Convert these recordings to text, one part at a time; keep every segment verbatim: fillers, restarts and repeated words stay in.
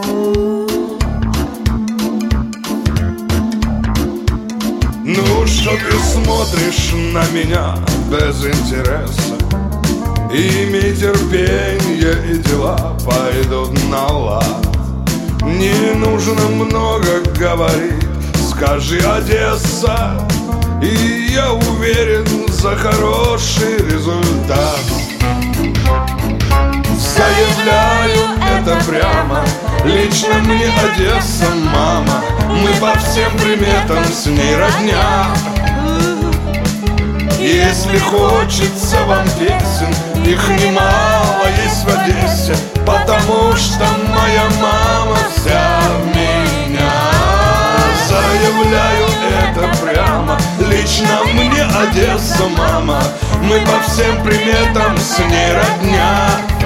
Ну что ты смотришь на меня без интереса? Имей терпенье, и дела пойдут на лад. Не нужно много говорить, скажи Одесса, и я уверен за хороший результат. Заявляю это прямо, лично мне Одесса мама. Мы по всем приметам с ней родня. Если хочется вам песен, их немало есть в Одессе, потому что моя мама вся в меня. Заявляю это прямо, лично мне Одесса мама. Мы по всем приметам с ней родня.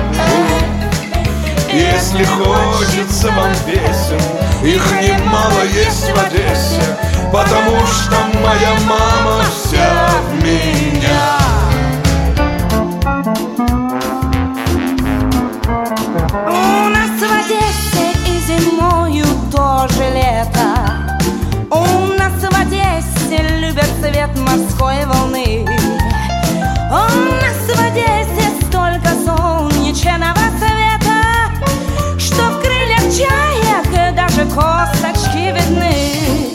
Если хочется вам песен, их немало есть в Одессе, потому что моя мама вся в меня. У нас в Одессе и зимою тоже лето. У нас в Одессе любят цвет морской волны. У нас в Одессе столько солнечного света, что в крыльях чаек даже косточки видны.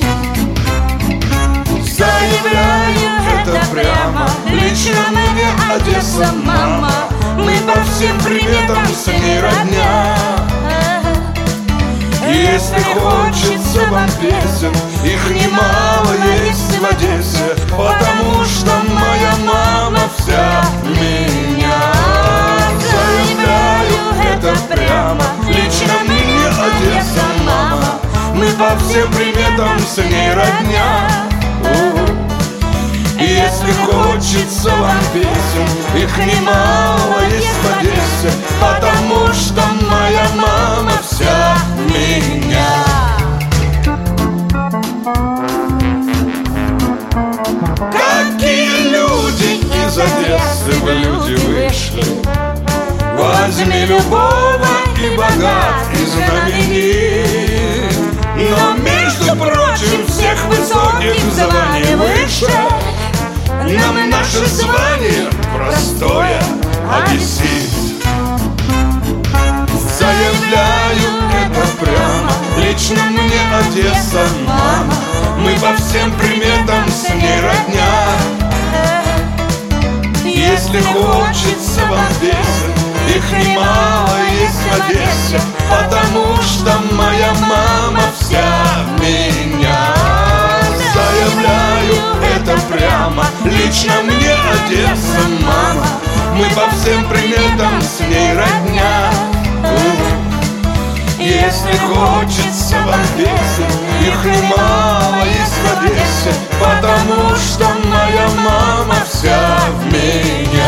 Заявляю это прямо, лично мне Одесса мама. Мы по всем приметам с ней родня. Если хочется вам песен, их немало есть в Одессе, потому что моя мама вся в меня. Заявляю это прямо, лично мне Одесса мама. Мы по всем приметам с ней родня. Если хочется вам песен, их немало есть в Одессе, потому что моя мама вся в меня. Какие люди из Одессы в люди вышли? Возьми любого и богат, и знаменит, но, между прочим, всех высоких званий выше. Нам наше звание простое объяснит. Заявляю это прямо, лично мне Одесса мама. Мы по всем приметам с ней родня. Если хочется вам песен, их немало есть в Одессе, потому что моя мама вся в меня. Заявляю это прямо, лично мне Одесса мама. Мы по всем приметам с ней родня. Если хочется вам песен, их немало есть в Одессе, потому что моя мама вся в меня.